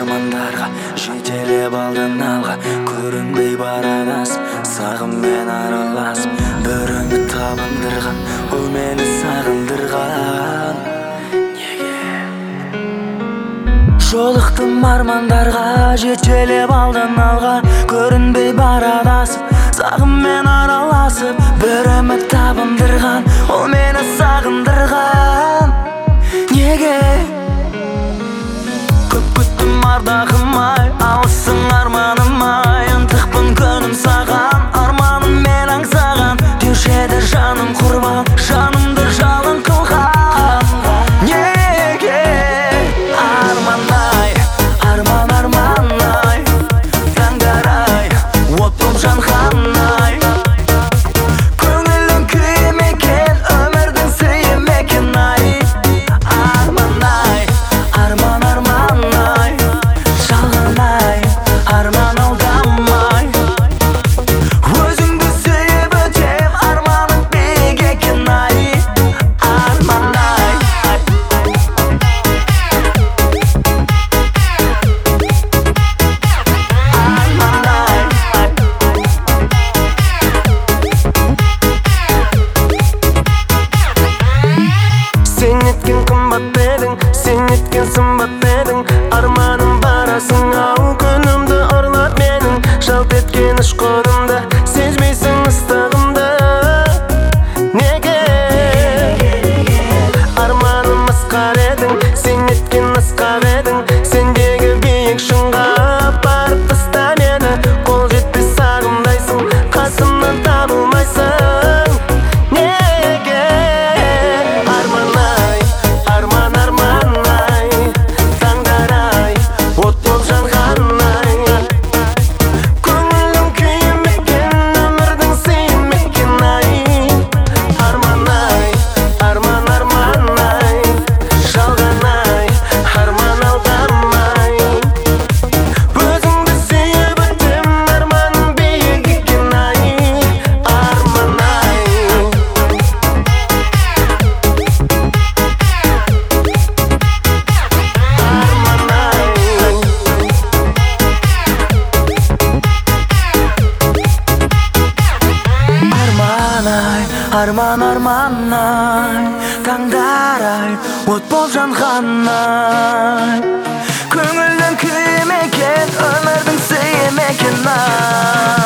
армандарға жетелеп алдын алға, көрінбей барадасып, сағыммен араласып, бір үміт табындырған, ол мені сағындырған. Неге? Жолықтым армандарға жетелеп алдын алға, көрінбей барадасып, сағыммен араласып, бір үміт табындырған, ол мені сағындырған. Неге? Көп күттім ардағым-ай, алысың арманым-ай, ынтықпын күнім саған, арманым мен аңсаған, деуші еді жаным құрбан, жанымды жалын қылған. Неге? Арман-ай, арман-ай, таңдар-ай, от боп жанған-ай, көңілдің күйі мекен, өмірдің сыйы мекен-ай. Арман-ай, арман-ай, жалған-ай, арман алдамай, өзіңді сүйіп өтем, арманың биік екен-ай. Арман-ай, Сен еткен қымбат едің, сен еткен сымбат едің, арманым барасың ау, күнімді ұрлап менің, жалп еткен ұшқынымды, сезбейсің ыстығымды. Неге? Арманым асқар едің, сен еткен асқақ едің, сендегі биік шыңға апарып таста мені, қол жетпес сағымдайсың, қасымнан табылмайсың. Неге? Арман-ай, арман-ай, таңдар-ай, от боп жанған-ай, көңілдің күйі мекен, өмірдің сыйы мекен-ай. Арман-ай, арман-ай, жалған-ай, арман алдамай, өзіңді сүйіп өтем, арманың биік екен-ай. Арман-ай, арман-ай, таңдар-ай, от боп жанған-ай, көңілдің күйі мекен, өмірдің сыйы мекен-ай.